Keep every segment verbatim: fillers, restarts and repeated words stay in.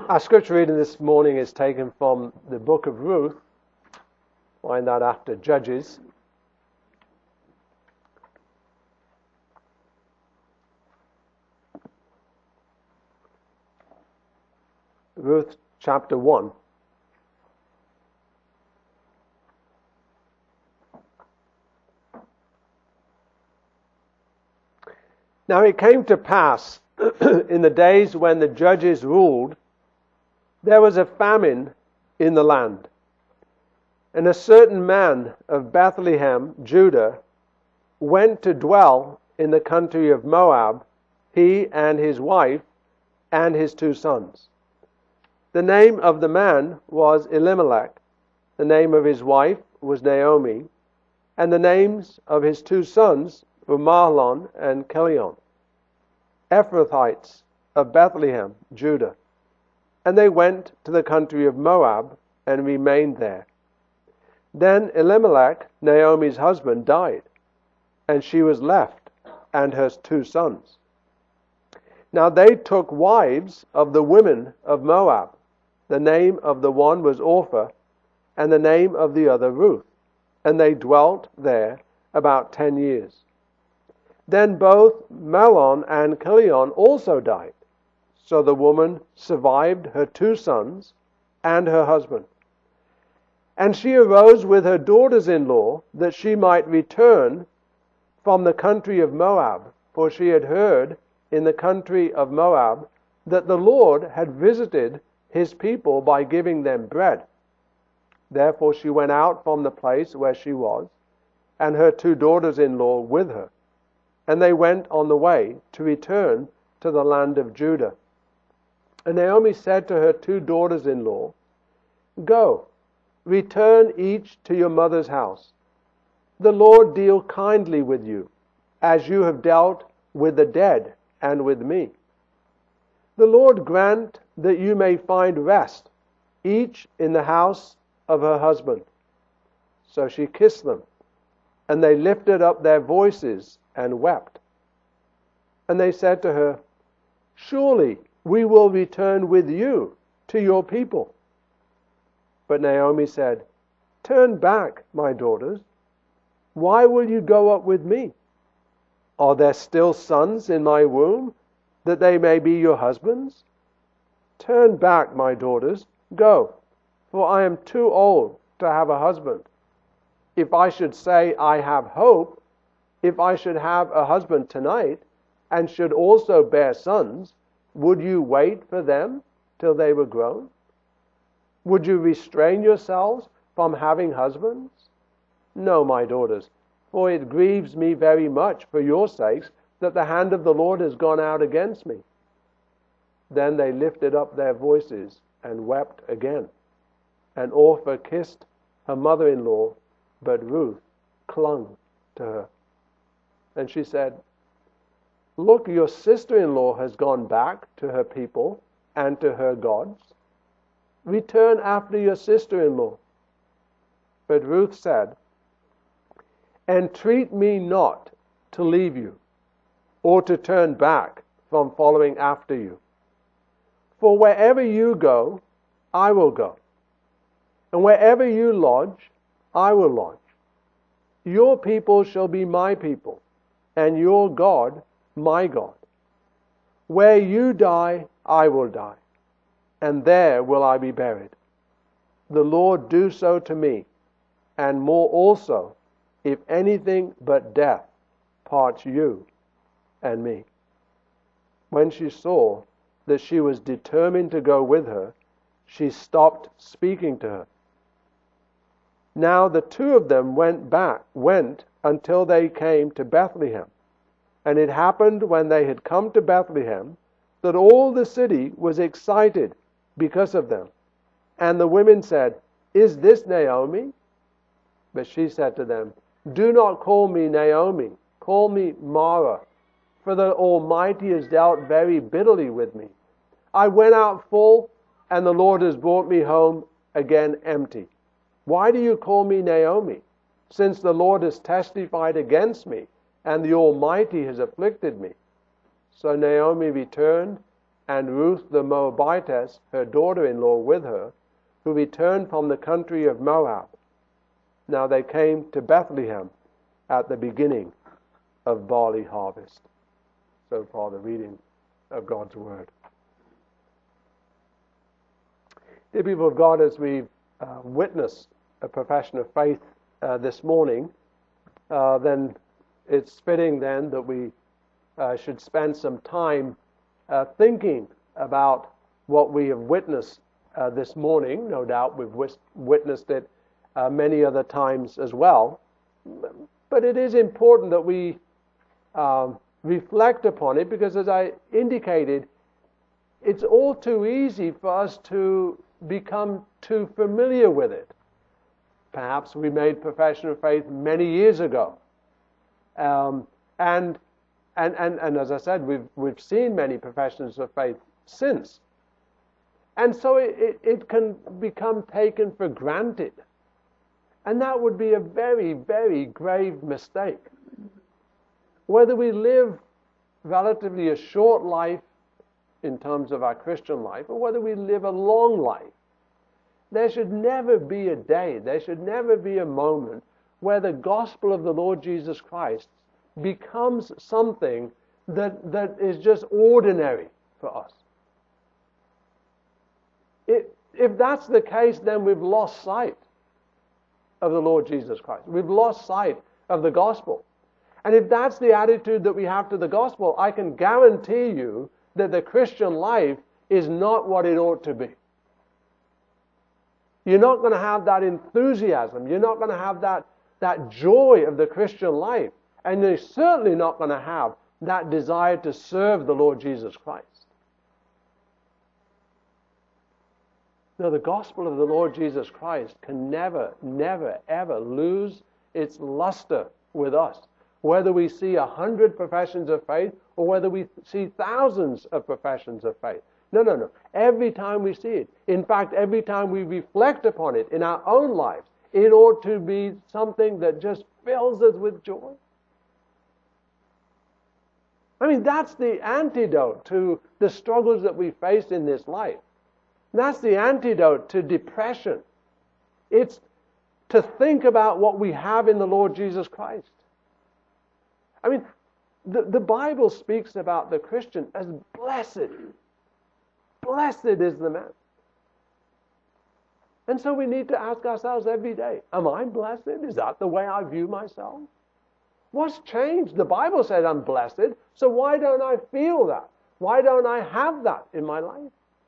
Our scripture reading this morning is taken from the book of Ruth. Find that after Judges. Ruth chapter one. Now it came to pass in the days when the judges ruled, there was a famine in the land. And a certain man of Bethlehem, Judah, went to dwell in the country of Moab, he and his wife and his two sons. The name of the man was Elimelech, the name of his wife was Naomi, and the names of his two sons were Mahlon and Chilion, Ephrathites of Bethlehem, Judah. And they went to the country of Moab and remained there. Then Elimelech, Naomi's husband, died, and she was left, and her two sons. Now they took wives of the women of Moab. The name of the one was Orpah, and the name of the other Ruth. And they dwelt there about ten years. Then both Mahlon and Chilion also died. So the woman survived her two sons and her husband. And she arose with her daughters-in-law that she might return from the country of Moab, for she had heard in the country of Moab that the Lord had visited his people by giving them bread. Therefore she went out from the place where she was, and her two daughters-in-law with her. And they went on the way to return to the land of Judah. And Naomi said to her two daughters-in-law, Go, return each to your mother's house. The Lord deal kindly with you, as you have dealt with the dead and with me. The Lord grant that you may find rest, each in the house of her husband. So she kissed them, and they lifted up their voices and wept. And they said to her, Surely we will return with you to your people. But Naomi said, Turn back, my daughters. Why will you go up with me? Are there still sons in my womb, that they may be your husbands? Turn back, my daughters, go, for I am too old to have a husband. If I should say I have hope, if I should have a husband tonight, and should also bear sons, would you wait for them till they were grown? Would you restrain yourselves from having husbands? No, my daughters, for it grieves me very much for your sakes that the hand of the Lord has gone out against me. Then they lifted up their voices and wept again. And Orpah kissed her mother-in-law, but Ruth clung to her. And she said, Look, your sister-in-law has gone back to her people and to her gods. Return after your sister-in-law. But Ruth said, Entreat me not to leave you, or to turn back from following after you. For wherever you go, I will go. And wherever you lodge, I will lodge. Your people shall be my people, and your God my God. Where you die, I will die, and there will I be buried. The Lord do so to me, and more also, if anything but death parts you and me. When she saw that she was determined to go with her, she stopped speaking to her. Now the two of them went back, went until they came to Bethlehem. And it happened when they had come to Bethlehem that all the city was excited because of them. And the women said, Is this Naomi? But she said to them, Do not call me Naomi, call me Mara, for the Almighty has dealt very bitterly with me. I went out full, and the Lord has brought me home again empty. Why do you call me Naomi, since the Lord has testified against me, and the Almighty has afflicted me? So Naomi returned and Ruth the Moabitess, her daughter-in-law, with her, who returned from the country of Moab. Now they came to Bethlehem at the beginning of barley harvest. So far the reading of God's Word. Dear people of God, as we uh, witness a profession of faith uh, this morning, uh, then it's fitting then that we uh, should spend some time uh, thinking about what we have witnessed uh, this morning. No doubt we've wis- witnessed it uh, many other times as well. But it is important that we um, reflect upon it, because as I indicated, it's all too easy for us to become too familiar with it. Perhaps we made profession of faith many years ago. Um, and, and, and, and as I said, we've, we've seen many professions of faith since. And so it, it, it can become taken for granted. And that would be a very, very grave mistake. Whether we live relatively a short life in terms of our Christian life, or whether we live a long life, there should never be a day, there should never be a moment where the gospel of the Lord Jesus Christ becomes something that, that is just ordinary for us. It, if that's the case, then we've lost sight of the Lord Jesus Christ. We've lost sight of the gospel. And if that's the attitude that we have to the gospel, I can guarantee you that the Christian life is not what it ought to be. You're not going to have that enthusiasm. You're not going to have that, that joy of the Christian life. And you're certainly not going to have that desire to serve the Lord Jesus Christ. No, the gospel of the Lord Jesus Christ can never, never, ever lose its luster with us. Whether we see a hundred professions of faith or whether we see thousands of professions of faith. No, no, no. Every time we see it, in fact, every time we reflect upon it in our own lives, it ought to be something that just fills us with joy. I mean, that's the antidote to the struggles that we face in this life. That's the antidote to depression. It's to think about what we have in the Lord Jesus Christ. I mean, the, the Bible speaks about the Christian as blessed. Blessed is the man. And so we need to ask ourselves every day, am I blessed? Is that the way I view myself? What's changed? The Bible says I'm blessed, so why don't I feel that? Why don't I have that in my life?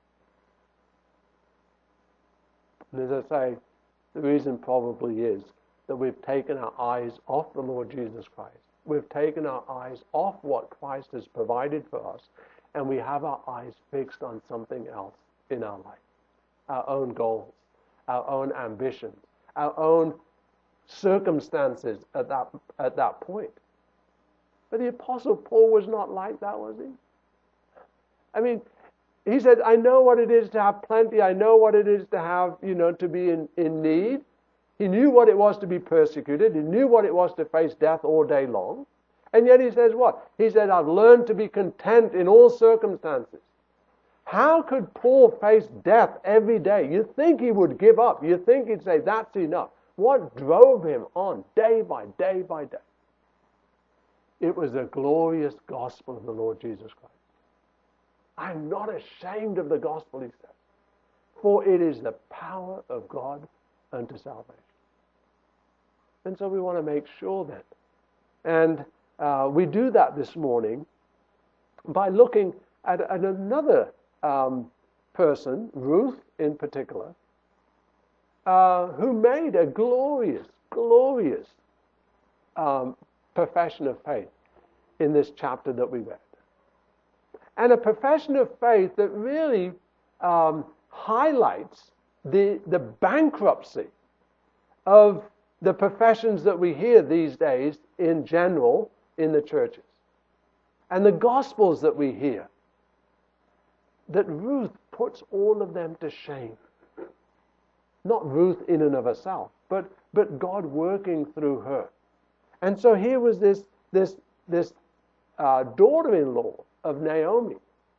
And as I say, the reason probably is that we've taken our eyes off the Lord Jesus Christ. We've taken our eyes off what Christ has provided for us, and we have our eyes fixed on something else in our life. Our own goals, our own ambitions, our own circumstances at that, at that point. But the Apostle Paul was not like that, was he? I mean, he said, I know what it is to have plenty. I know what it is to have, you know, to be in, in need. He knew what it was to be persecuted. He knew what it was to face death all day long. And yet he says what? He said, I've learned to be content in all circumstances. How could Paul face death every day? You'd think he would give up. You'd think he'd say, that's enough. What drove him on day by day by day? It was the glorious gospel of the Lord Jesus Christ. I'm not ashamed of the gospel, he says, for it is the power of God unto salvation. And so we want to make sure that. And uh, we do that this morning by looking at, at another um, person, Ruth in particular, uh, who made a glorious, glorious um, profession of faith in this chapter that we read. And a profession of faith that really um, highlights the, the bankruptcy of the professions that we hear these days in general in the churches. And the gospels that we hear. That Ruth puts all of them to shame. Not Ruth in and of herself, but, but God working through her. And so here was this, this, this uh, daughter-in-law of Naomi.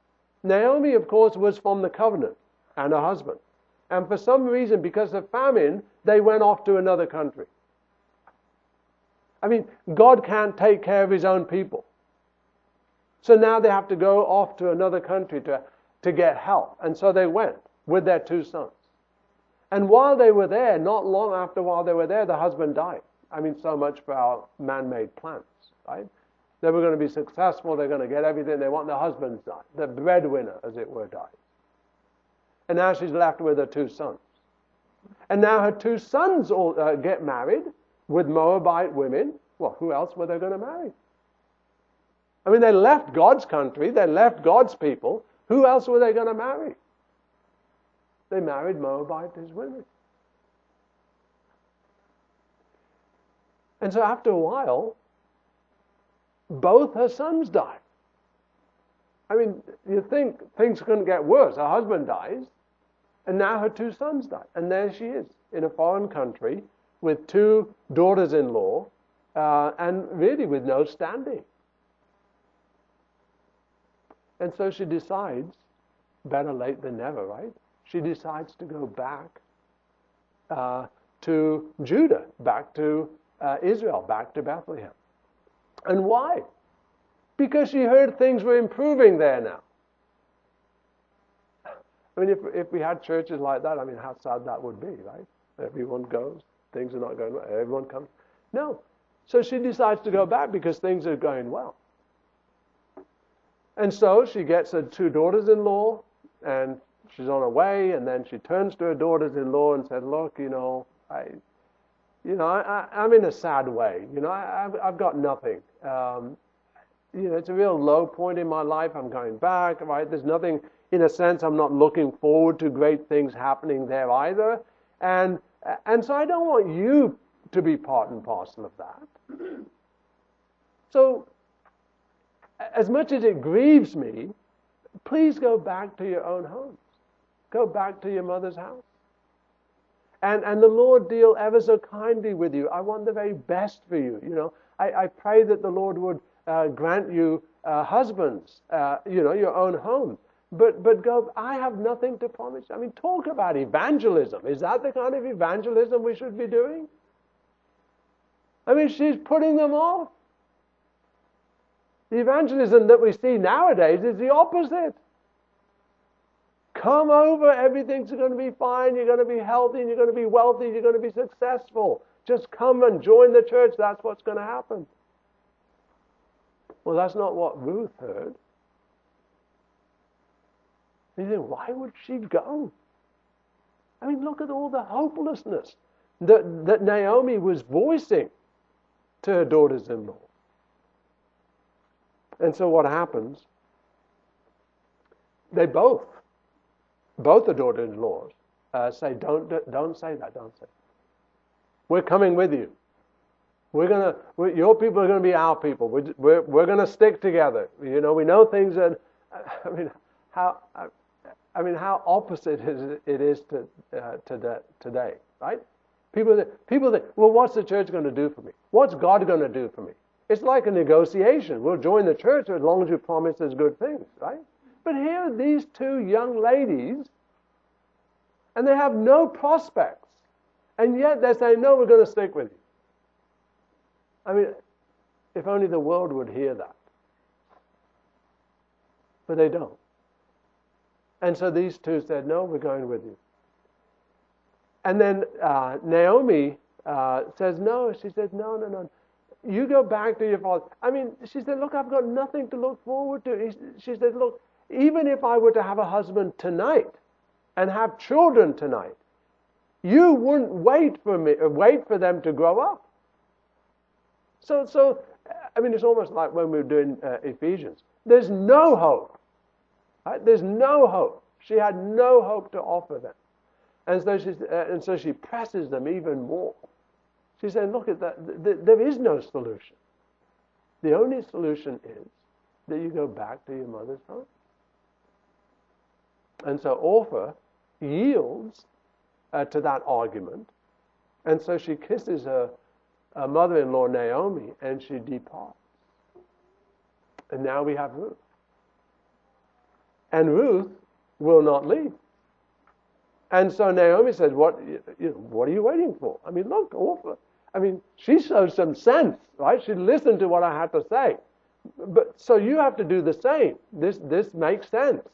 Naomi, of course, was from the covenant and her husband. And for some reason, because of famine, they went off to another country. I mean, God can't take care of his own people. So now they have to go off to another country to, to get help. And so they went with their two sons. And while they were there, not long after while they were there, the husband died. I mean, so much for our man-made plans, right? They were going to be successful, they're going to get everything they want. The husband's died. The breadwinner, as it were, died. And now she's left with her two sons. And now her two sons all uh, get married with Moabite women. Well, who else were they going to marry? I mean, they left God's country, they left God's people. Who else were they going to marry? They married Moabite women. And so after a while, both her sons died. I mean, you think things couldn't get worse. Her husband dies, and now her two sons die. And there she is, in a foreign country, with two daughters-in-law, uh, and really with no standing. And so she decides, better late than never, right? She decides to go back uh, to Judah, back to uh, Israel, back to Bethlehem. And why? Because she heard things were improving there now. I mean, if if we had churches like that, I mean, how sad that would be, right? Everyone goes, things are not going well, everyone comes. No. So she decides to go back because things are going well. And so she gets her two daughters-in-law, and she's on her way, and then she turns to her daughters-in-law and said, look, you know, I, you know, I, I'm in a sad way. You know, I, I've, I've got nothing. Um, you know, it's a real low point in my life. I'm going back, right? There's nothing, in a sense, I'm not looking forward to great things happening there either. And, and so I don't want you to be part and parcel of that. So, as much as it grieves me, please go back to your own homes. Go back to your mother's house. And and the Lord deal ever so kindly with you. I want the very best for you. You know, I, I pray that the Lord would uh, grant you uh, husbands, uh, you know, your own home. But but go, I have nothing to promise. I mean, talk about evangelism. Is that the kind of evangelism we should be doing? I mean, she's putting them off. The evangelism that we see nowadays is the opposite. Come over, everything's going to be fine, you're going to be healthy, you're going to be wealthy, you're going to be successful. Just come and join the church, that's what's going to happen. Well, that's not what Ruth heard. You think, why would she go? I mean, look at all the hopelessness that, that Naomi was voicing to her daughters-in-law. And so what happens? They both, both the daughters-in-laws, uh, say, don't, don't say that, don't say that. We're coming with you. We're gonna, we're, your people are going to be our people. We're, we're, we're going to stick together. You know, we know things that, I mean, how, I, I mean, how opposite is it is to, uh, to today, right? People that, people think, well, what's the church going to do for me? What's God going to do for me? It's like a negotiation. We'll join the church as long as you promise us good things, right? But here are these two young ladies, and they have no prospects. And yet they're saying, no, we're going to stick with you. I mean, if only the world would hear that. But they don't. And so these two said, no, we're going with you. And then uh, Naomi uh, says, no. She says, no, no, no. You go back to your father. I mean, she said, look, I've got nothing to look forward to. She said, look, even if I were to have a husband tonight and have children tonight, you wouldn't wait for me, wait for them to grow up. So, so I mean, it's almost like when we were doing uh, Ephesians. There's no hope. Right? There's no hope. She had no hope to offer them. And so, she's, uh, and so she presses them even more. She said, look at that, there is no solution. The only solution is that you go back to your mother's home. And so Orpah yields uh, to that argument, and so she kisses her, her mother-in-law Naomi, and she departs. And now we have Ruth. And Ruth will not leave. And so Naomi said, what, you know, what are you waiting for? I mean, look, awful. I mean, she showed some sense, right? She listened to what I had to say. But so you have to do the same. This, this makes sense.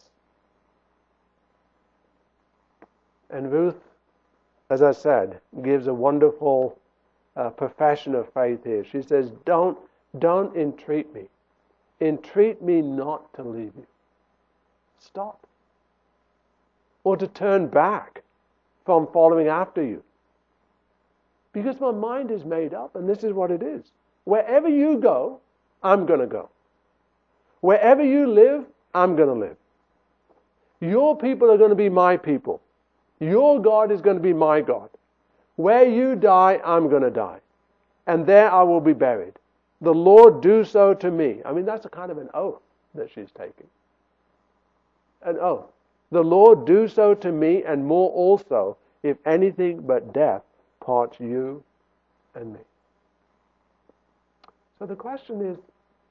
And Ruth, as I said, gives a wonderful uh, profession of faith here. She says, don't, don't entreat me. Entreat me not to leave you. Stop. Or to turn back from following after you. Because my mind is made up, and this is what it is. Wherever you go, I'm going to go. Wherever you live, I'm going to live. Your people are going to be my people. Your God is going to be my God. Where you die, I'm going to die. And there I will be buried. The Lord do so to me. I mean, that's a kind of an oath that she's taking. An oath. The Lord do so to me, and more also, if anything but death parts you and me. So the question is,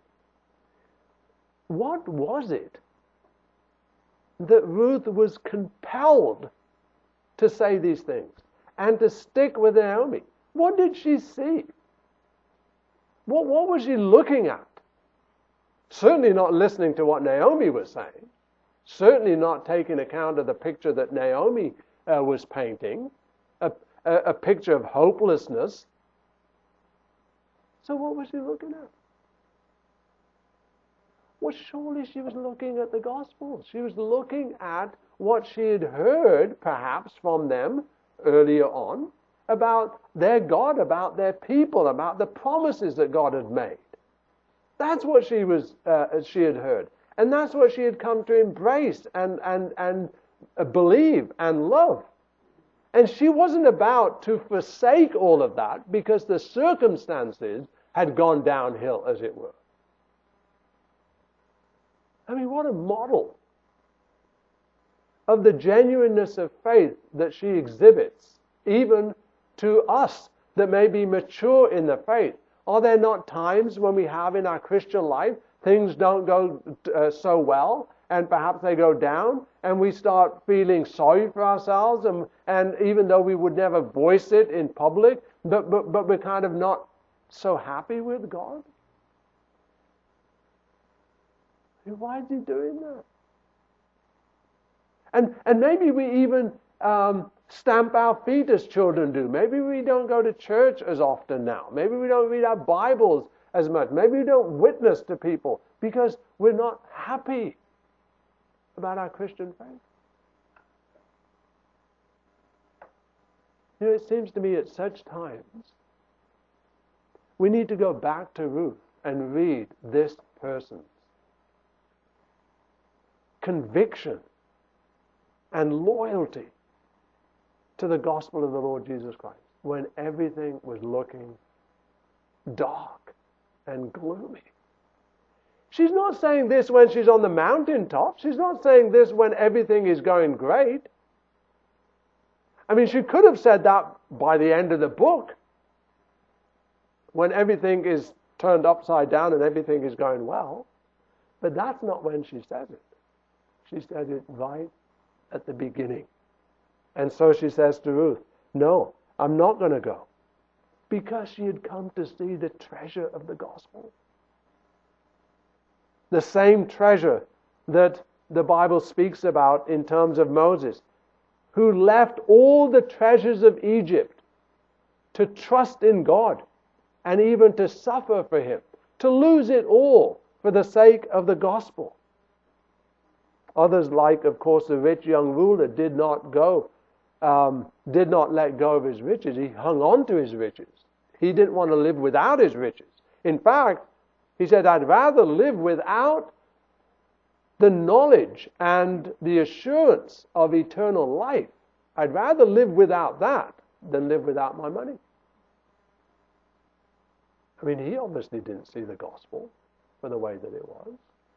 what was it that Ruth was compelled to say these things and to stick with Naomi? What did she see? What, what was she looking at? Certainly not listening to what Naomi was saying. Certainly not taking account of the picture that Naomi uh, was painting, a, a, a picture of hopelessness. So what was she looking at? Well, surely she was looking at the gospel. She was looking at what she had heard, perhaps, from them earlier on, about their God, about their people, about the promises that God had made. That's what she was. Uh, she had heard. And that's what she had come to embrace and, and, and believe and love. And she wasn't about to forsake all of that because the circumstances had gone downhill, as it were. I mean, what a model of the genuineness of faith that she exhibits, even to us that may be mature in the faith. Are there not times when we have in our Christian life things don't go uh, so well, and perhaps they go down, and we start feeling sorry for ourselves, and, and even though we would never voice it in public, but, but, but we're kind of not so happy with God? Why is he doing that? And, and maybe we even um, stamp our feet as children do. Maybe we don't go to church as often now. Maybe we don't read our Bibles as much. Maybe we don't witness to people because we're not happy about our Christian faith. You know, it seems to me at such times we need to go back to Ruth and read this person's conviction and loyalty to the gospel of the Lord Jesus Christ when everything was looking dark and gloomy. She's not saying this when she's on the mountaintop. She's not saying this when everything is going great. I mean, she could have said that by the end of the book, when everything is turned upside down and everything is going well. But that's not when she says it. She said it right at the beginning. And so she says to Ruth, no, I'm not going to go. Because she had come to see the treasure of the gospel. The same treasure that the Bible speaks about in terms of Moses, who left all the treasures of Egypt to trust in God and even to suffer for Him, to lose it all for the sake of the gospel. Others, like, of course, the rich young ruler, did not go, um, did not let go of his riches. He hung on to his riches. He didn't want to live without his riches. In fact, he said, I'd rather live without the knowledge and the assurance of eternal life. I'd rather live without that than live without my money. I mean, he obviously didn't see the gospel for the way that it was.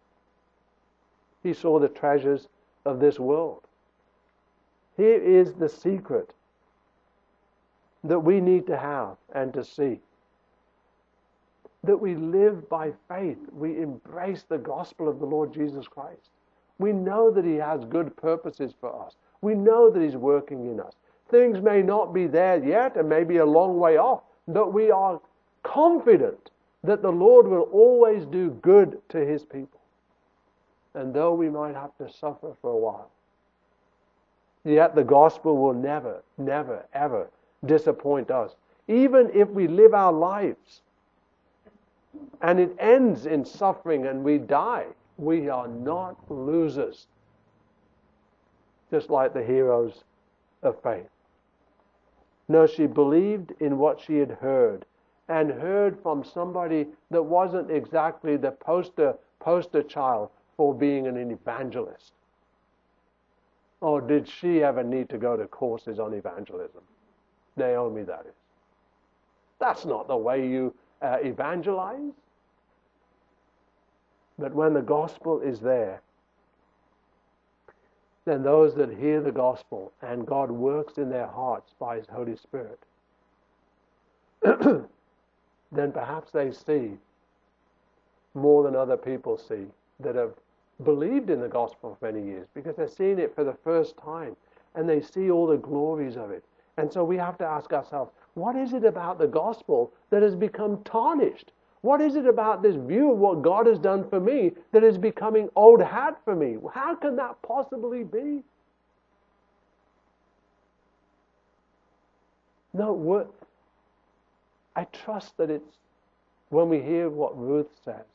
He saw the treasures of this world. Here is the secret that we need to have and to see. That we live by faith. We embrace the gospel of the Lord Jesus Christ. We know that He has good purposes for us. We know that He's working in us. Things may not be there yet and may be a long way off, but we are confident that the Lord will always do good to His people. And though we might have to suffer for a while, yet the gospel will never, never, ever disappoint us. Even if we live our lives and it ends in suffering and we die, we are not losers. Just like the heroes of faith. No, she believed in what she had heard, and heard from somebody that wasn't exactly the poster poster child for being an evangelist. Or did she ever need to go to courses on evangelism? Naomi, that is. That's not the way you uh, evangelize. But when the gospel is there, then those that hear the gospel and God works in their hearts by His Holy Spirit, then perhaps they see more than other people see that have believed in the gospel for many years, because they're seeing it for the first time and they see all the glories of it. And so we have to ask ourselves, what is it about the gospel that has become tarnished? What is it about this view of what God has done for me that is becoming old hat for me? How can that possibly be? No, what, I trust that it's, when we hear what Ruth says,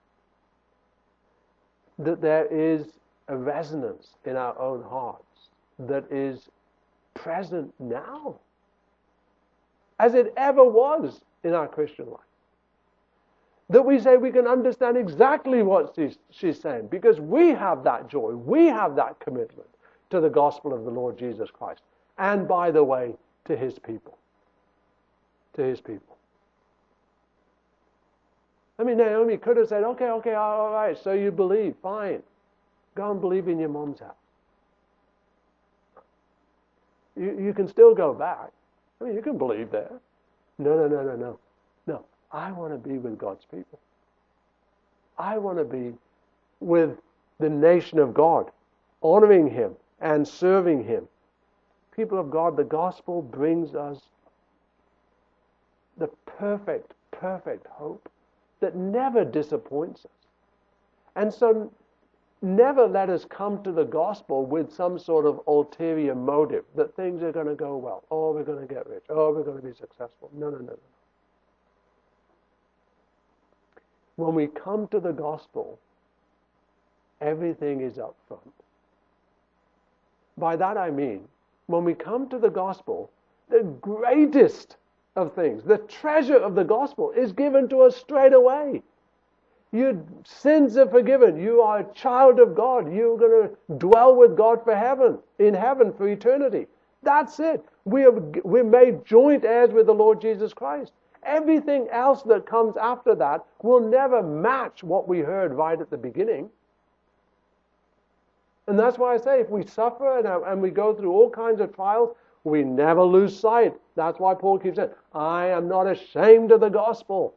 that there is a resonance in our own hearts that is present now, as it ever was in our Christian life. That we say we can understand exactly what she's, she's saying, because we have that joy, we have that commitment to the gospel of the Lord Jesus Christ. And by the way, to His people. To His people. I mean, Naomi could have said, okay, okay, all right, so you believe, fine. Go and believe in your mom's house. You, you can still go back. I mean, you can believe there. No, no, no, no, no. No, I want to be with God's people. I want to be with the nation of God, honoring Him and serving Him. People of God, the gospel brings us the perfect, perfect hope that never disappoints us. And so never let us come to the gospel with some sort of ulterior motive that things are going to go well. Oh, we're going to get rich. Oh, we're going to be successful. No, no, no, no. When we come to the gospel, everything is up front. By that I mean, when we come to the gospel, the greatest of things, the treasure of the gospel is given to us straight away. Your sins are forgiven. You are a child of God. You're going to dwell with God for heaven, in heaven for eternity. That's it. We are, we're made joint heirs with the Lord Jesus Christ. Everything else that comes after that will never match what we heard right at the beginning. And that's why I say, if we suffer and, and we go through all kinds of trials, we never lose sight. That's why Paul keeps saying, I am not ashamed of the gospel.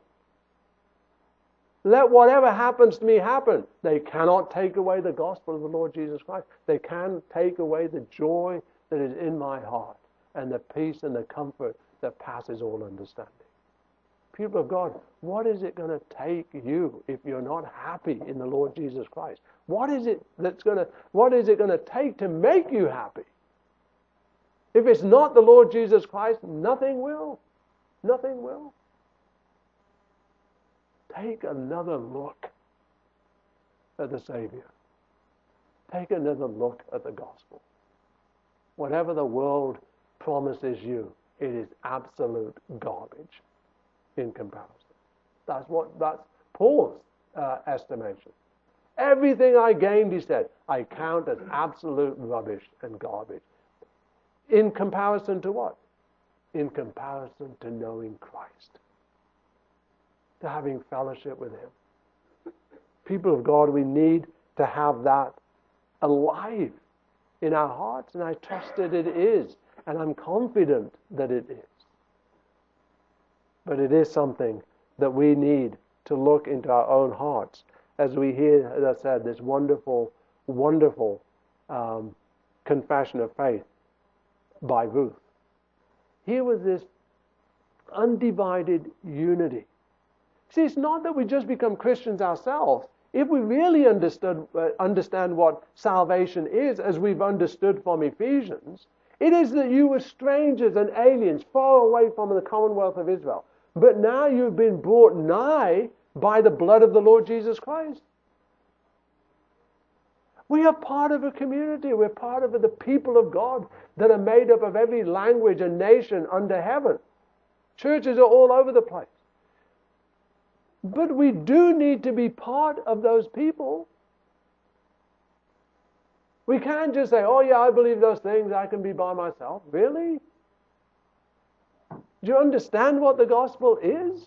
Let whatever happens to me happen. They cannot take away the gospel of the Lord Jesus Christ. They can take away the joy that is in my heart and the peace and the comfort that passes all understanding. People of God, what is it going to take you if you're not happy in the Lord Jesus Christ? What is it that's going to, what is it going to take to make you happy? If it's not the Lord Jesus Christ, nothing will. Nothing will. Take another look at the Savior. Take another look at the gospel. Whatever the world promises you, it is absolute garbage in comparison. That's what, that's Paul's uh, estimation. Everything I gained, he said, I count as absolute rubbish and garbage. In comparison to what? In comparison to knowing Christ. To having fellowship with Him. People of God, we need to have that alive in our hearts, and I trust that it is, and I'm confident that it is. But it is something that we need to look into our own hearts as we hear, as I said, this wonderful wonderful um, confession of faith by Ruth. Here was this undivided unity. See, it's not that we just become Christians ourselves. If we really understood, uh, understand what salvation is, as we've understood from Ephesians, it is that you were strangers and aliens far away from the commonwealth of Israel. But now you've been brought nigh by the blood of the Lord Jesus Christ. We are part of a community. We're part of the people of God that are made up of every language and nation under heaven. Churches are all over the place. But we do need to be part of those people. We can't just say, oh yeah, I believe those things, I can be by myself. Really? Do you understand what the gospel is?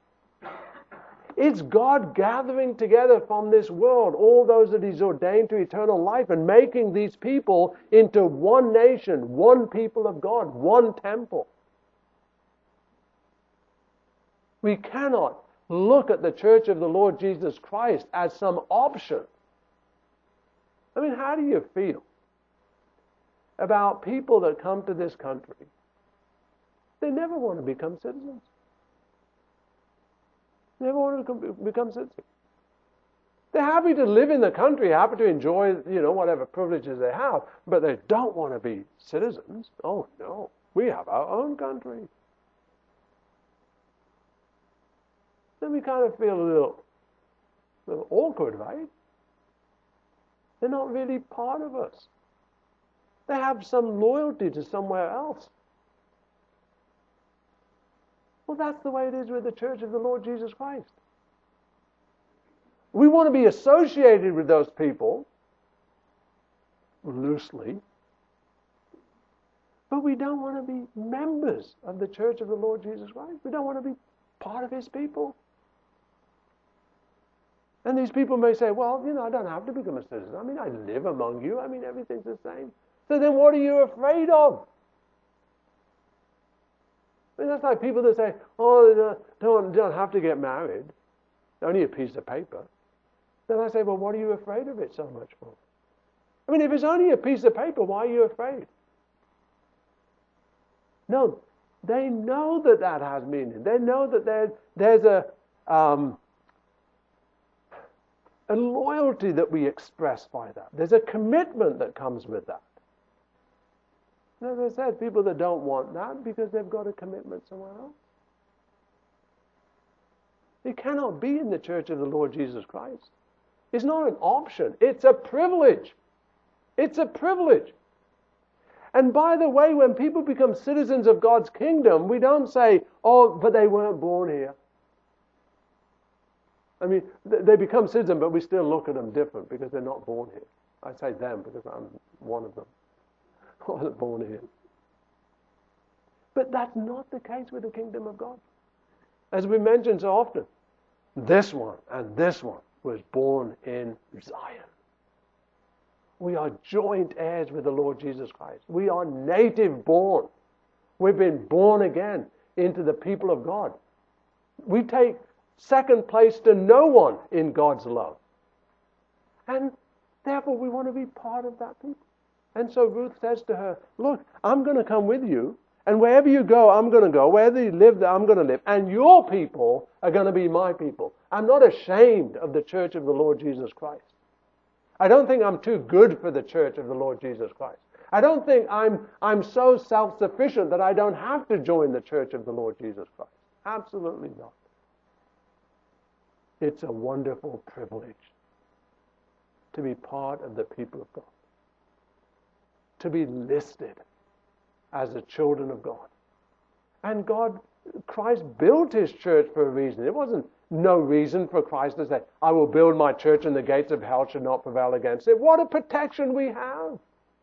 It's God gathering together from this world all those that He's ordained to eternal life and making these people into one nation, one people of God, one temple. We cannot look at the Church of the Lord Jesus Christ as some option. I mean, how do you feel about people that come to this country? They never want to become citizens. They never want to become citizens. They're happy to live in the country, happy to enjoy, you know, whatever privileges they have, but they don't want to be citizens. Oh no, we have our own country. Then we kind of feel a little, a little awkward, right? They're not really part of us. They have some loyalty to somewhere else. Well, that's the way it is with the Church of the Lord Jesus Christ. We want to be associated with those people, loosely, but we don't want to be members of the Church of the Lord Jesus Christ. We don't want to be part of His people. And these people may say, well, you know, I don't have to become a citizen. I mean, I live among you. I mean, everything's the same. So then what are you afraid of? I mean, that's like people that say, oh, don't, don't have to get married. Only a piece of paper. Then I say, well, what are you afraid of it so much for? I mean, if it's only a piece of paper, why are you afraid? No, they know that that has meaning. They know that there, there's a... Um, a loyalty that we express by that. There's a commitment that comes with that. And as I said, people that don't want that because they've got a commitment somewhere else. You cannot be in the Church of the Lord Jesus Christ. It's not an option. It's a privilege. It's a privilege. And by the way, when people become citizens of God's kingdom, we don't say, oh, but they weren't born here. I mean, they become citizens, but we still look at them different because they're not born here. I say them because I'm one of them. I wasn't born here. But that's not the case with the kingdom of God. As we mentioned so often, this one and this one was born in Zion. We are joint heirs with the Lord Jesus Christ. We are native born. We've been born again into the people of God. We take second place to no one in God's love. And therefore we want to be part of that people. And so Ruth says to her, look, I'm going to come with you, and wherever you go, I'm going to go. Wherever you live, I'm going to live. And your people are going to be my people. I'm not ashamed of the Church of the Lord Jesus Christ. I don't think I'm too good for the Church of the Lord Jesus Christ. I don't think I'm, I'm so self-sufficient that I don't have to join the Church of the Lord Jesus Christ. Absolutely not. It's a wonderful privilege to be part of the people of God, to be listed as the children of God. And God, Christ built His church for a reason. It wasn't no reason for Christ to say, I will build my church and the gates of hell should not prevail against it. What a protection we have.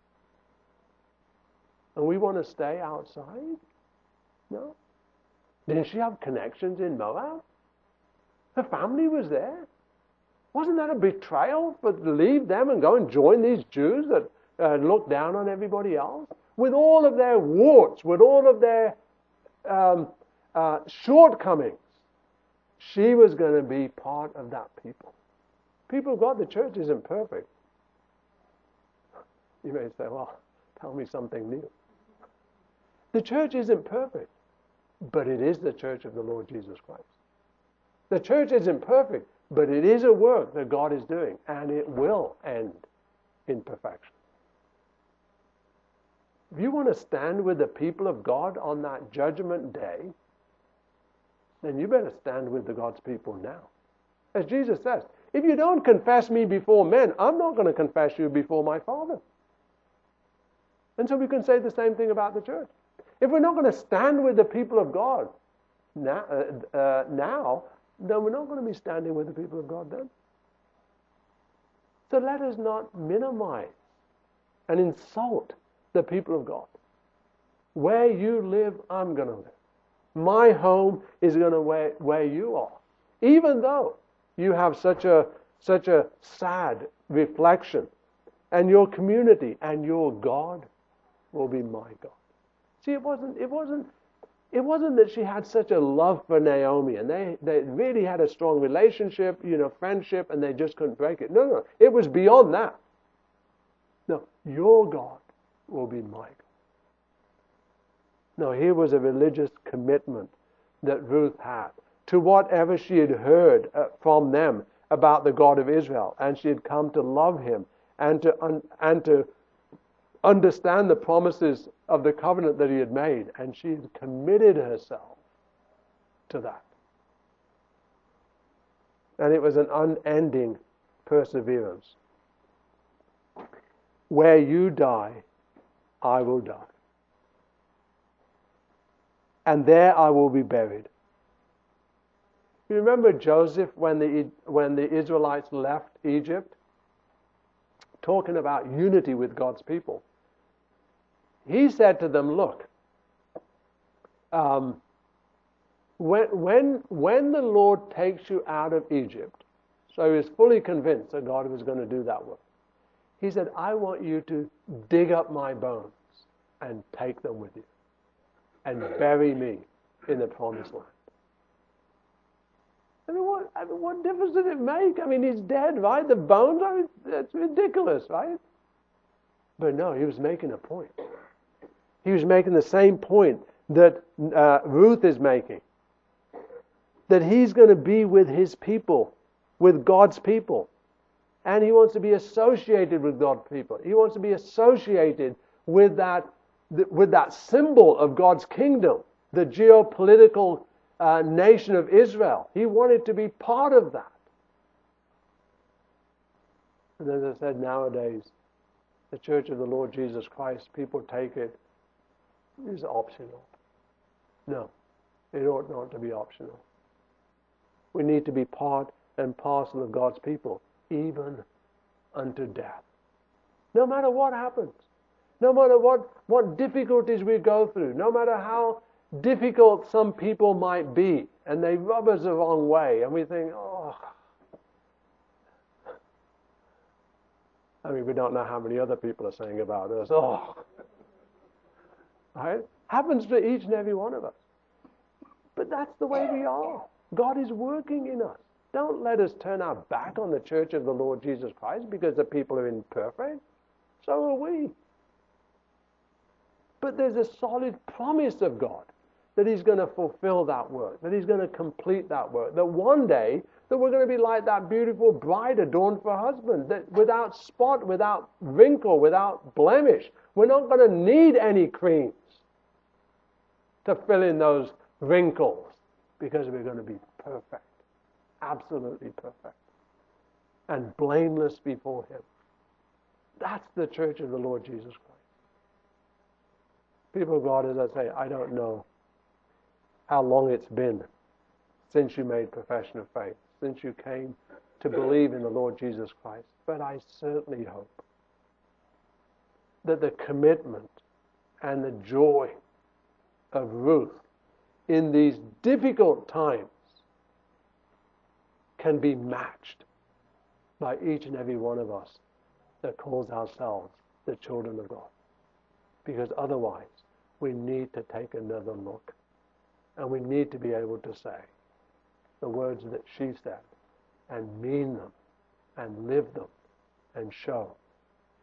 And we want to stay outside? No. Didn't she have connections in Moab? Her family was there. Wasn't that a betrayal for to leave them and go and join these Jews that uh, look down on everybody else? With all of their warts, with all of their um, uh, shortcomings, she was going to be part of that people. People of God, the church isn't perfect. You may say, well, tell me something new. The church isn't perfect, but it is the church of the Lord Jesus Christ. The church isn't perfect, but it is a work that God is doing, and it will end in perfection. If you want to stand with the people of God on that judgment day, then you better stand with the God's people now. As Jesus says, if you don't confess me before men, I'm not going to confess you before my Father. And so we can say the same thing about the church. If we're not going to stand with the people of God now, uh, uh, now, then we're not going to be standing with the people of God then. So let us not minimize and insult the people of God. Where you live, I'm going to live. My home is going to where, where you are. Even though you have such a such a sad reflection, and your community and your God will be my God. See, it wasn't it wasn't it wasn't that she had such a love for Naomi and they, they really had a strong relationship, you know, friendship, and they just couldn't break it. No, no, it was beyond that. No, your God will be my God. No, here was a religious commitment that Ruth had to whatever she had heard uh, from them about the God of Israel, and she had come to love him and to un- and to understand the promises of the covenant that he had made, and she had committed herself to that. And it was an unending perseverance. Where you die, I will die. And there I will be buried. You remember Joseph when the when the Israelites left Egypt? Talking about unity with God's people. He said to them, look, um, when, when, when the Lord takes you out of Egypt, so he was fully convinced that God was going to do that work. He said, I want you to dig up my bones and take them with you and bury me in the promised land. I mean, what, I mean, what difference did it make? I mean, he's dead, right? The bones, I mean, that's ridiculous, right? But no, he was making a point. He was making the same point that uh, Ruth is making. That he's going to be with his people, with God's people. And he wants to be associated with God's people. He wants to be associated with that, with that symbol of God's kingdom, the geopolitical uh, nation of Israel. He wanted to be part of that. And as I said, nowadays, the Church of the Lord Jesus Christ, people take it is optional. No, it ought not to be optional. We need to be part and parcel of God's people, even unto death. No matter what happens, no matter what, what difficulties we go through, no matter how difficult some people might be, and they rub us the wrong way, and we think, oh, I mean, we don't know how many other people are saying about us, oh, right? Happens to each and every one of us. But that's the way we are. God is working in us. Don't let us turn our back on the church of the Lord Jesus Christ because the people are imperfect. So are we. But there's a solid promise of God that he's going to fulfill that work, that he's going to complete that work, that one day that we're going to be like that beautiful bride adorned for her husband, that without spot, without wrinkle, without blemish. We're not going to need any creams to fill in those wrinkles because we're going to be perfect, absolutely perfect, and blameless before him. That's the church of the Lord Jesus Christ. People of God, as I say, I don't know how long it's been since you made profession of faith, since you came to believe in the Lord Jesus Christ, but I certainly hope that the commitment and the joy of Ruth in these difficult times can be matched by each and every one of us that calls ourselves the children of God. Because otherwise, we need to take another look. And we need to be able to say the words that she said and mean them and live them and show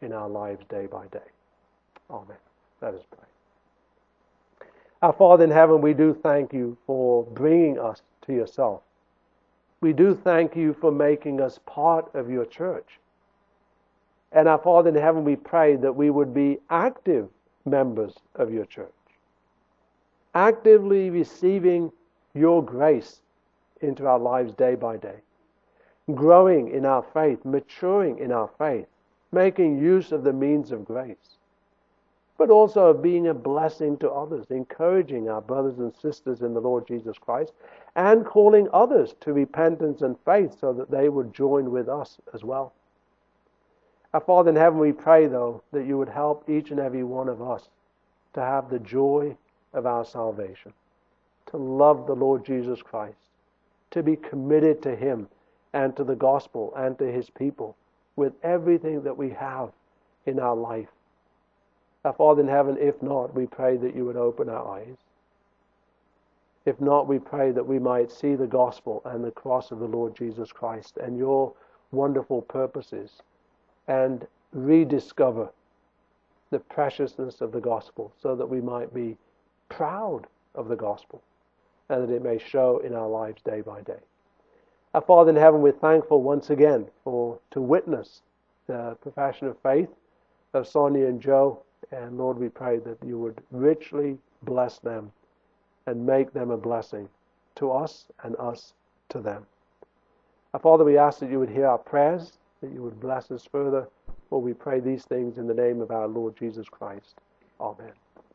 in our lives day by day. Amen. Let us pray. Our Father in heaven, we do thank you for bringing us to yourself. We do thank you for making us part of your church. And our Father in heaven, we pray that we would be active members of your church, actively receiving your grace into our lives day by day, growing in our faith, maturing in our faith, making use of the means of grace, but also being a blessing to others, encouraging our brothers and sisters in the Lord Jesus Christ, and calling others to repentance and faith so that they would join with us as well. Our Father in heaven, we pray, though, that you would help each and every one of us to have the joy of our salvation, to love the Lord Jesus Christ, to be committed to him and to the gospel and to his people with everything that we have in our life. Our Father in heaven, if not, we pray that you would open our eyes. If not, we pray that we might see the gospel and the cross of the Lord Jesus Christ and your wonderful purposes, and rediscover the preciousness of the gospel so that we might be proud of the gospel and that it may show in our lives day by day. Our Father in heaven, we're thankful once again for to witness the profession of faith of Sonia and Joe. And Lord, we pray that you would richly bless them and make them a blessing to us and us to them. Our Father, we ask that you would hear our prayers, that you would bless us further. For we pray these things in the name of our Lord Jesus Christ. Amen.